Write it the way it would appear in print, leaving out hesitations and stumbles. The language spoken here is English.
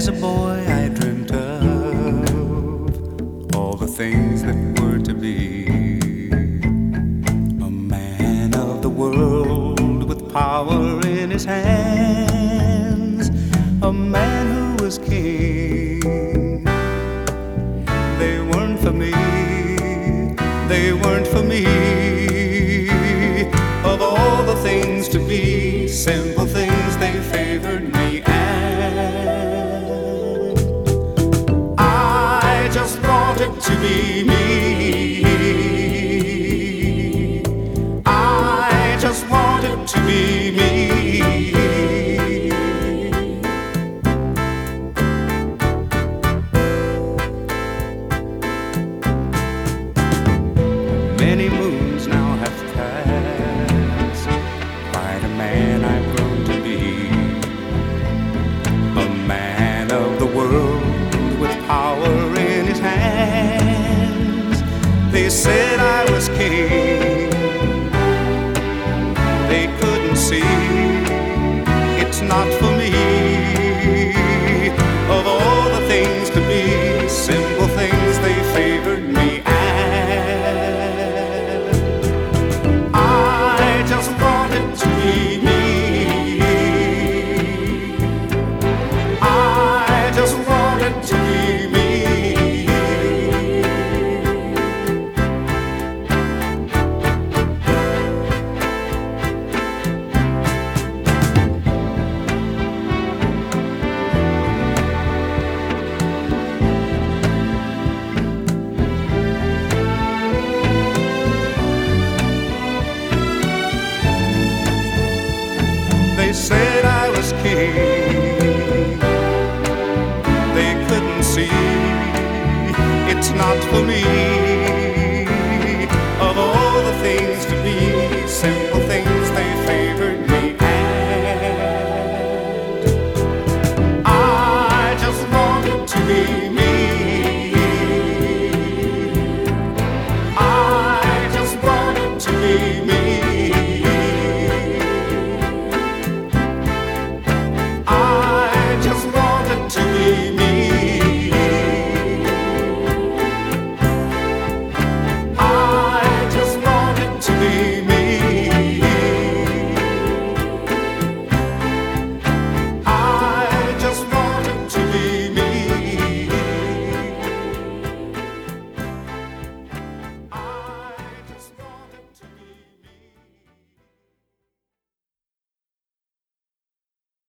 As a boy I dreamt of all the things that were to be. A man of the world with power in his hands, a man who was king. They weren't for me, they weren't for me. Of all the things to be, simple things they favored me, and I just wanted to be